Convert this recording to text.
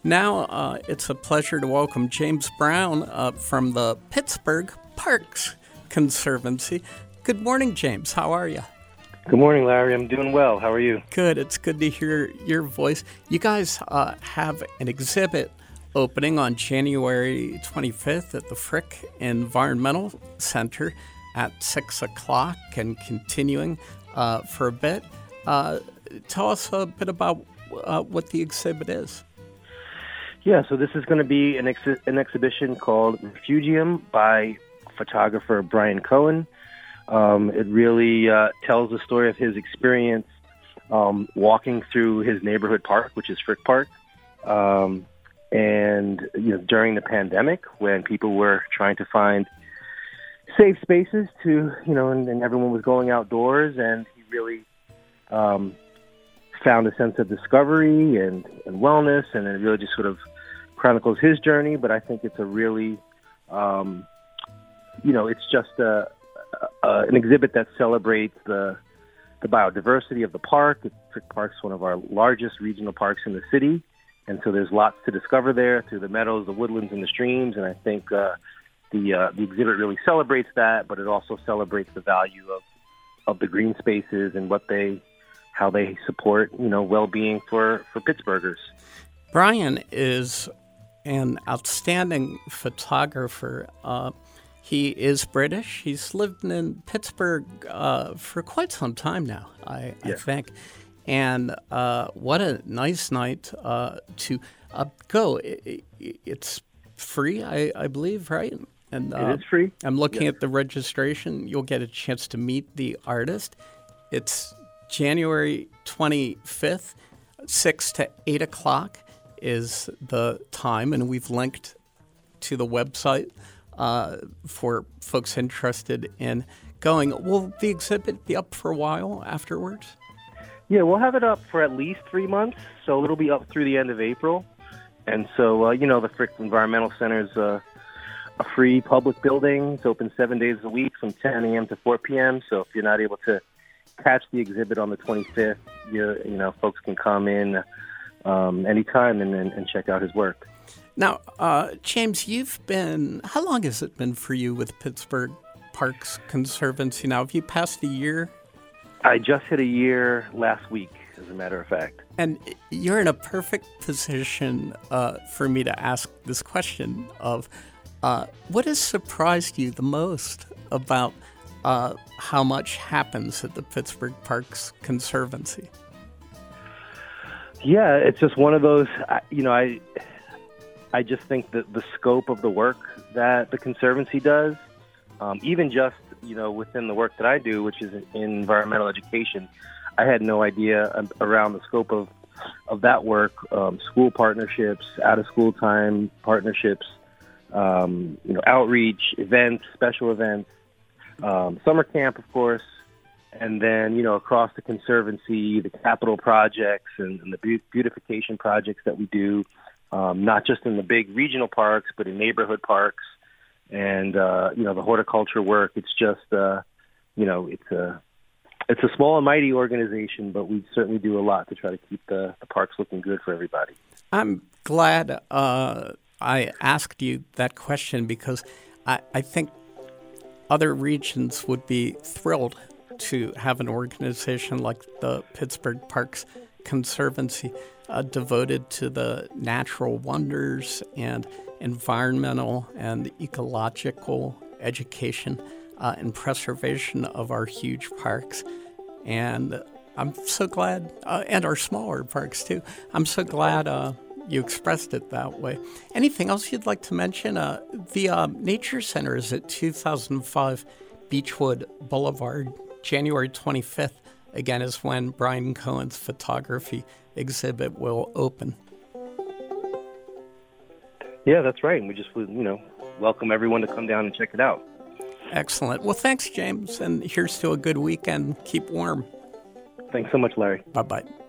Now it's a pleasure to welcome James Brown from the Pittsburgh Parks Conservancy. Good morning, James. How are you? Good morning, Larry. I'm doing well. How are you? Good. It's good to hear your voice. You guys have an exhibit opening on January 25th at the Frick Environmental Center at 6 o'clock and continuing for a bit. Tell us a bit about what the exhibit is. Yeah, so this is going to be an exhibition called Refugium by photographer Brian Cohen. It really tells the story of his experience walking through his neighborhood park, which is Frick Park. And during the pandemic, when people were trying to find safe spaces to, and everyone was going outdoors, and he really found a sense of discovery and wellness, and it really just sort of chronicles his journey. But I think it's a really, it's just an exhibit that celebrates the biodiversity of the park. Frick Park's one of our largest regional parks in the city, and so there's lots to discover there through the meadows, the woodlands, and the streams. And I think the exhibit really celebrates that, but it also celebrates the value of the green spaces and how they support well-being for Pittsburghers. Brian is an outstanding photographer. He is British. He's lived in Pittsburgh for quite some time now, I think. And what a nice night to go. It's free, I believe, right? And it is free. I'm looking at the registration. You'll get a chance to meet the artist. It's January 25th, 6 to 8 o'clock is the time, and we've linked to the website for folks interested in going. Will the exhibit be up for a while afterwards? Yeah, we'll have it up for at least 3 months, so it'll be up through the end of April. And so, the Frick Environmental Center is a free public building. It's open 7 days a week from 10 a.m. to 4 p.m. So if you're not able to catch the exhibit on the 25th, folks can come in anytime and check out his work. Now, James, how long has it been for you with Pittsburgh Parks Conservancy now? Have you passed a year? I just hit a year last week, as a matter of fact. And you're in a perfect position for me to ask this question of what has surprised you the most about how much happens at the Pittsburgh Parks Conservancy? Yeah, it's just one of those, I just think that the scope of the work that the Conservancy does, even just, within the work that I do, which is in environmental education, I had no idea around the scope of that work, school partnerships, out-of-school time partnerships, outreach, events, special events, summer camp, of course, and then, across the Conservancy, the capital projects and the beautification projects that we do, not just in the big regional parks, but in neighborhood parks, and, the horticulture work. It's just, it's a small and mighty organization, but we certainly do a lot to try to keep the parks looking good for everybody. I'm glad I asked you that question because I think other regions would be thrilled to have an organization like the Pittsburgh Parks Conservancy devoted to the natural wonders and environmental and ecological education and preservation of our huge parks. And I'm so glad, and our smaller parks too, I'm so glad you expressed it that way. Anything else you'd like to mention? The Nature Center is at 2005 Beechwood Boulevard. January 25th, again, is when Brian Cohen's photography exhibit will open. Yeah, that's right. And we just, welcome everyone to come down and check it out. Excellent. Well, thanks, James. And here's to a good weekend. Keep warm. Thanks so much, Larry. Bye-bye.